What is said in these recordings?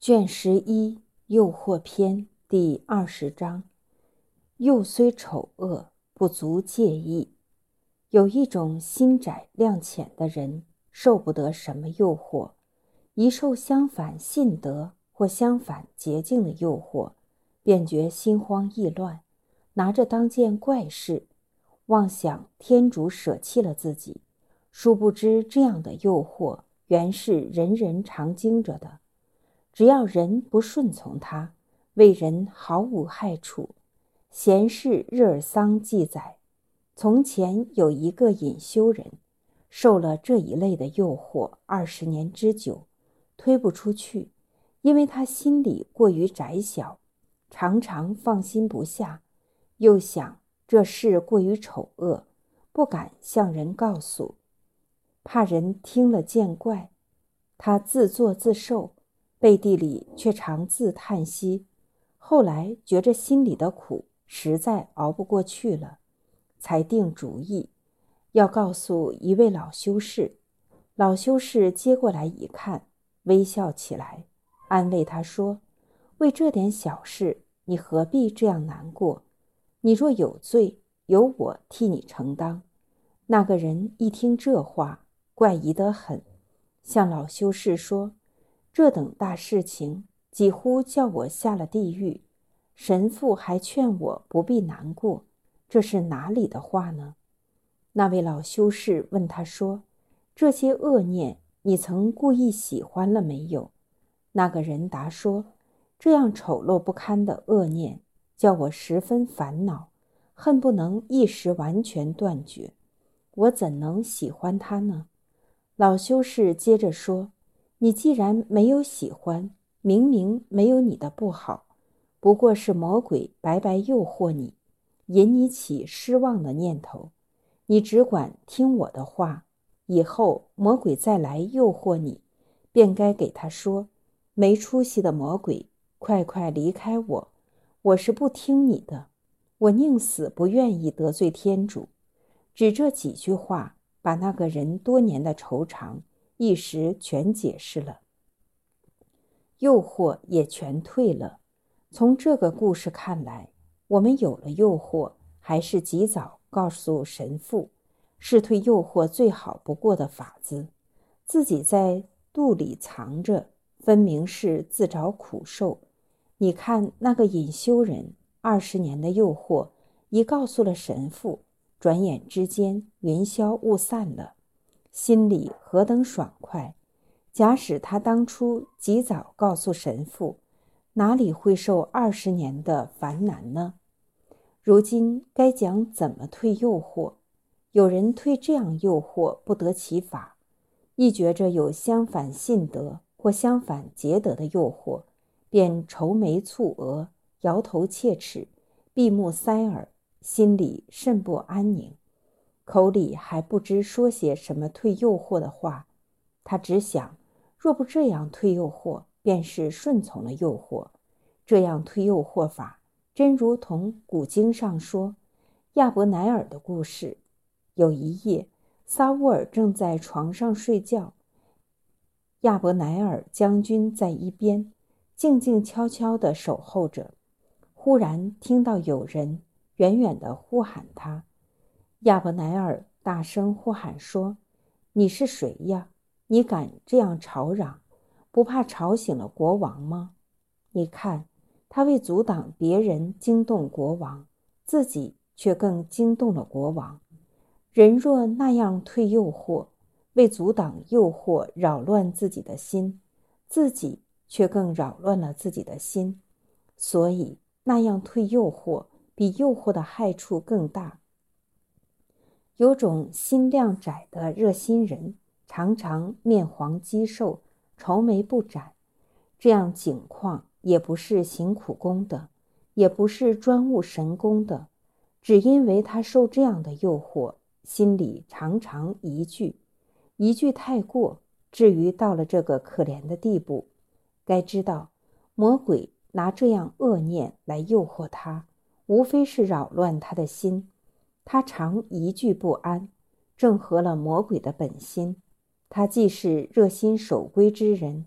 卷11诱惑篇第20章。幼虽丑恶，不足介意。有一种心窄量浅的人，受不得什么诱惑，一受相反信德或相反捷径的诱惑，便觉心慌意乱，拿着当件怪事，妄想天主舍弃了自己，殊不知这样的诱惑原是人人常经着的。只要人不顺从他，为人毫无害处。贤士日尔桑记载，从前有一个隐修人，受了这一类的诱惑20年之久，推不出去，因为他心里过于窄小，常常放心不下，又想这事过于丑恶，不敢向人告诉，怕人听了见怪。他自作自受，背地里却常自叹息，后来觉着心里的苦实在熬不过去了，才定主意要告诉一位老修士。老修士接过来一看，微笑起来，安慰他说，为这点小事你何必这样难过，你若有罪，由我替你承担。那个人一听这话，怪异得很，向老修士说，这等大事情几乎叫我下了地狱，神父还劝我不必难过，这是哪里的话呢？那位老修士问他说，这些恶念你曾故意喜欢了没有？那个人答说，这样丑陋不堪的恶念叫我十分烦恼，恨不能一时完全断绝，我怎能喜欢他呢？老修士接着说，你既然没有喜欢，明明没有你的不好，不过是魔鬼白白诱惑你，引你起失望的念头。你只管听我的话，以后魔鬼再来诱惑你，便该给他说，没出息的魔鬼，快快离开我，我是不听你的，我宁死不愿意得罪天主。只这几句话，把那个人多年的愁肠一时全解释了，诱惑也全退了。从这个故事看来，我们有了诱惑，还是及早告诉神父，是退诱惑最好不过的法子。自己在肚里藏着，分明是自找苦受。你看那个隐修人，20年的诱惑一告诉了神父，转眼之间云消雾散了，心里何等爽快。假使他当初及早告诉神父，哪里会受20年的烦难呢？如今该讲怎么退诱惑。有人退这样诱惑不得其法，一觉着有相反信德或相反节德的诱惑，便愁眉蹙额，摇头切齿，闭目塞耳，心里甚不安宁，口里还不知说些什么退诱惑的话。他只想，若不这样退诱惑，便是顺从了诱惑。这样退诱惑法，真如同古经上说亚伯乃尔的故事。有一夜，撒乌尔正在床上睡觉，亚伯乃尔将军在一边静静悄悄地守候着。忽然听到有人远远地呼喊他，亚伯乃尔大声呼喊说，你是谁呀？你敢这样吵嚷，不怕吵醒了国王吗？你看，他为阻挡别人惊动国王，自己却更惊动了国王。人若那样退诱惑，为阻挡诱惑扰乱自己的心，自己却更扰乱了自己的心，所以那样退诱惑比诱惑的害处更大。有种心量窄的热心人，常常面黄肌瘦，愁眉不展，这样景况也不是行苦功的，也不是专务神功的，只因为他受这样的诱惑，心里常常疑惧太过，至于到了这个可怜的地步。该知道，魔鬼拿这样恶念来诱惑他，无非是扰乱他的心，他常疑惧不安，正合了魔鬼的本心。他既是热心守规之人，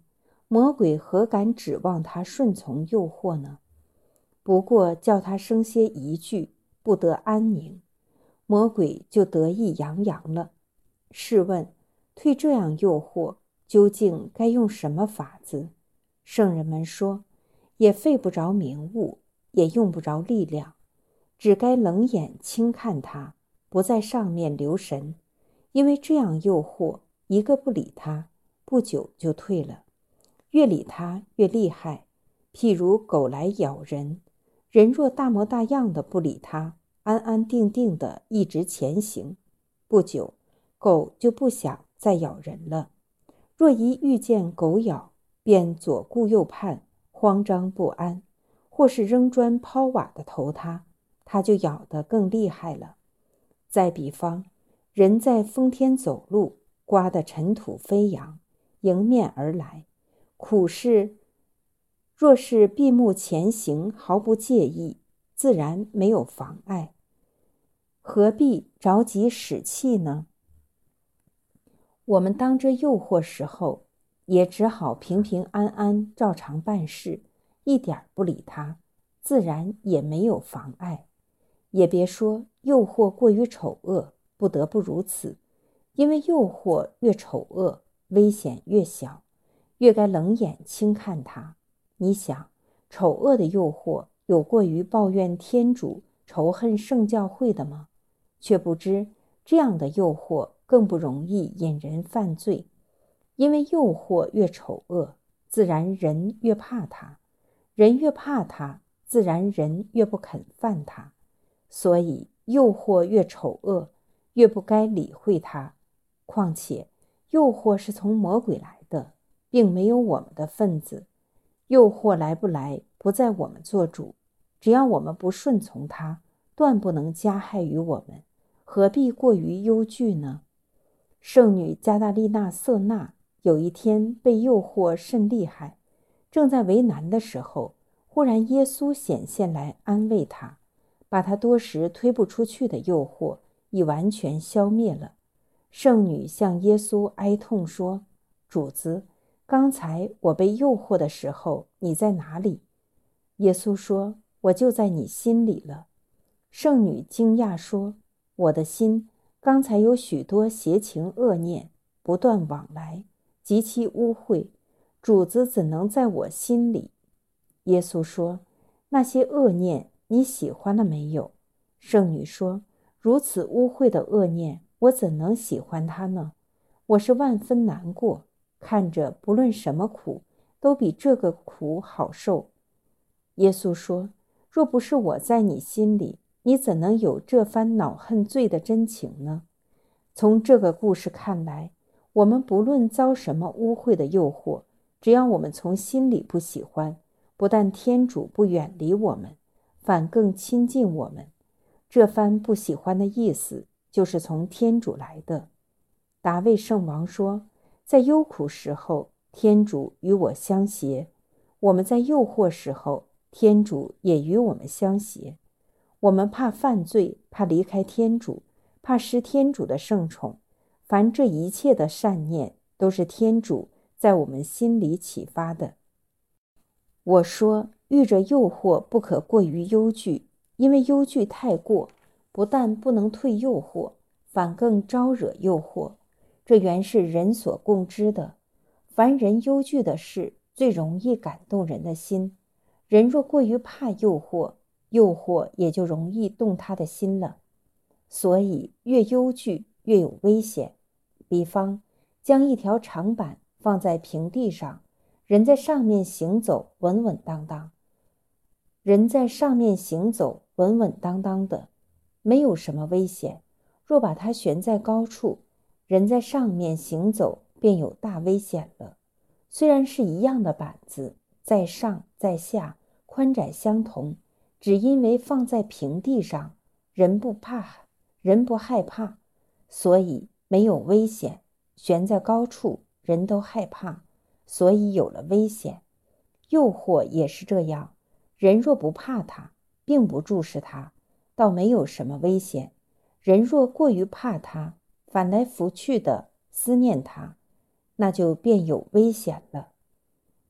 魔鬼何敢指望他顺从诱惑呢？不过叫他生些疑惧，不得安宁，魔鬼就得意洋洋了。试问，退这样诱惑，究竟该用什么法子？圣人们说，也费不着明悟，也用不着力量，只该冷眼轻看他，不在上面留神，因为这样诱惑，一个不理他，不久就退了。越理他越厉害，譬如狗来咬人，人若大模大样的不理他，安安定定的一直前行，不久狗就不想再咬人了。若一遇见狗咬，便左顾右盼，慌张不安，或是扔砖抛瓦的投它，它就咬得更厉害了。再比方，人在风天走路，刮得尘土飞扬，迎面而来，苦事若是闭目前行，毫不介意，自然没有妨碍，何必着急使气呢？我们当这诱惑时候，也只好平平安安照常办事，一点不理他，自然也没有妨碍。也别说诱惑过于丑恶，不得不如此，因为诱惑越丑恶，危险越小，越该冷眼轻看它。你想，丑恶的诱惑有过于抱怨天主、仇恨圣教会的吗？却不知这样的诱惑更不容易引人犯罪，因为诱惑越丑恶，自然人越怕它，人越怕它，自然人越不肯犯它。所以诱惑越丑恶，越不该理会它。况且诱惑是从魔鬼来的，并没有我们的份子。诱惑来不来，不在我们做主，只要我们不顺从它，断不能加害于我们，何必过于忧惧呢？圣女加大利纳瑟纳有一天被诱惑甚厉害，正在为难的时候，忽然耶稣显现来安慰她，把她多时推不出去的诱惑已完全消灭了。圣女向耶稣哀痛说：主子，刚才我被诱惑的时候，你在哪里？耶稣说：我就在你心里了。圣女惊讶说：我的心刚才有许多邪情恶念不断往来，极其污秽，主子怎能在我心里？耶稣说：那些恶念你喜欢了没有？圣女说：如此污秽的恶念，我怎能喜欢它呢？我是万分难过，看着不论什么苦，都比这个苦好受。耶稣说：若不是我在你心里，你怎能有这番恼恨罪的真情呢？从这个故事看来，我们不论遭什么污秽的诱惑，只要我们从心里不喜欢，不但天主不远离我们，反更亲近我们。这番不喜欢的意思，就是从天主来的。达味圣王说：在忧苦时候，天主与我相携；我们在诱惑时候，天主也与我们相携。我们怕犯罪，怕离开天主，怕失天主的圣宠，凡这一切的善念，都是天主在我们心里启发的。我说，遇着诱惑不可过于忧惧，因为忧惧太过，不但不能退诱惑，反更招惹诱惑。这原是人所共知的。凡人忧惧的事，最容易感动人的心。人若过于怕诱惑，诱惑也就容易动他的心了。所以越忧惧越有危险。比方，将一条长板放在平地上，人在上面行走稳稳当当。人在上面行走稳稳当当的，没有什么危险。若把它悬在高处，人在上面行走便有大危险了。虽然是一样的板子，在上在下，宽窄相同，只因为放在平地上，人不害怕，所以没有危险；悬在高处，人都害怕，所以有了危险。诱惑也是这样，人若不怕它，并不注视它，倒没有什么危险；人若过于怕它，反来拂去的思念它，那就便有危险了。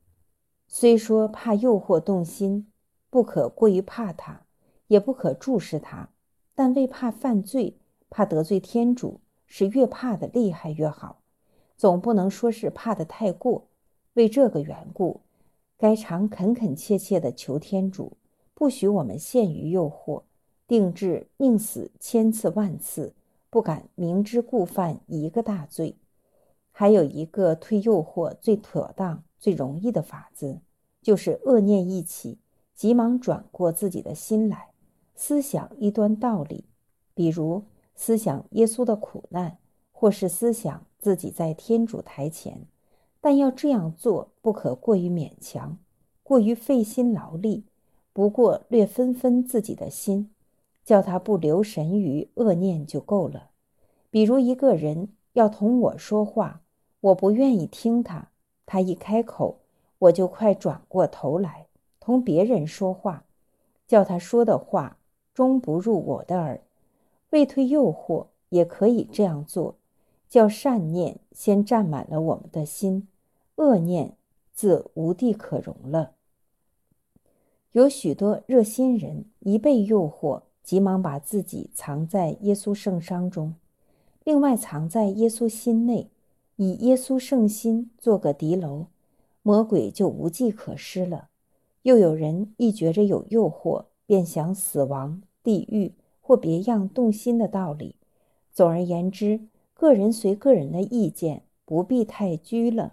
虽说怕诱惑动心，不可过于怕它，也不可注视它，但为怕犯罪，怕得罪天主，是越怕的厉害越好，总不能说是怕得太过。为这个缘故，该常恳恳切切地求天主，不许我们陷于诱惑，定志宁死千次万次，不敢明知故犯一个大罪。还有一个退诱惑最妥当最容易的法子，就是恶念一起，急忙转过自己的心来，思想一端道理，比如思想耶稣的苦难，或是思想自己在天主台前，但要这样做不可过于勉强，过于费心劳力，不过略分分自己的心，叫他不留神于恶念就够了。比如一个人要同我说话，我不愿意听他，他一开口，我就快转过头来同别人说话，叫他说的话终不入我的耳。为退诱惑，也可以这样做，叫善念先占满了我们的心，恶念自无地可容了。有许多热心人一被诱惑，急忙把自己藏在耶稣圣伤中，另外藏在耶稣心内，以耶稣圣心做个敌楼，魔鬼就无计可施了。又有人一觉着有诱惑，便想死亡、地狱或别样动心的道理。总而言之，个人随个人的意见，不必太拘了，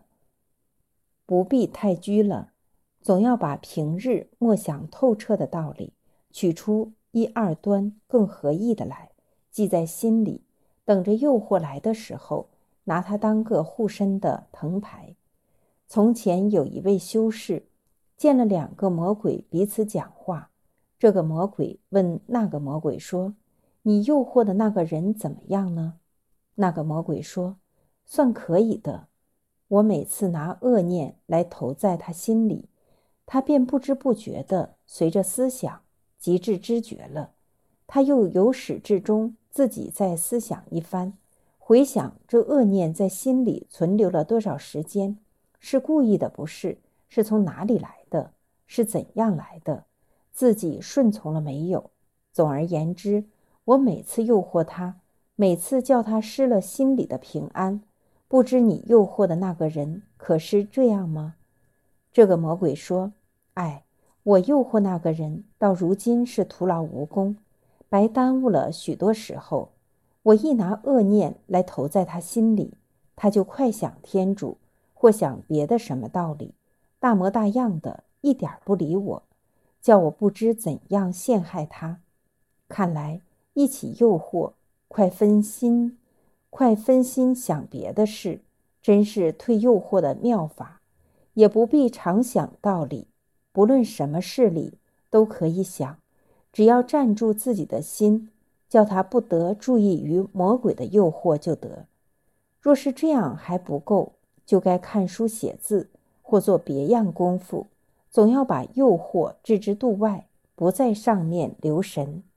总要把平日默想透彻的道理，取出一二端更合意的来，记在心里，等着诱惑来的时候，拿它当个护身的藤牌。从前有一位修士，见了两个魔鬼彼此讲话，这个魔鬼问那个魔鬼说：“你诱惑的那个人怎么样呢？”那个魔鬼说：“算可以的，我每次拿恶念来投在他心里，他便不知不觉地随着思想即至知觉了。他又由始至终自己再思想一番，回想这恶念在心里存留了多少时间，是故意的不是，是从哪里来的，是怎样来的，自己顺从了没有。总而言之，我每次诱惑他，每次叫他失了心里的平安，不知你诱惑的那个人可是这样吗？”这个魔鬼说：“哎，我诱惑那个人到如今是徒劳无功，白耽误了许多时候。我一拿恶念来投在他心里，他就快想天主，或想别的什么道理，大模大样的，一点不理我，叫我不知怎样陷害他。看来一起诱惑，快分心想别的事，真是退诱惑的妙法。也不必常想道理，不论什么事理都可以想，只要站住自己的心，叫他不得注意于魔鬼的诱惑就得。若是这样还不够，就该看书写字，或做别样功夫，总要把诱惑置之度外，不在上面留神。”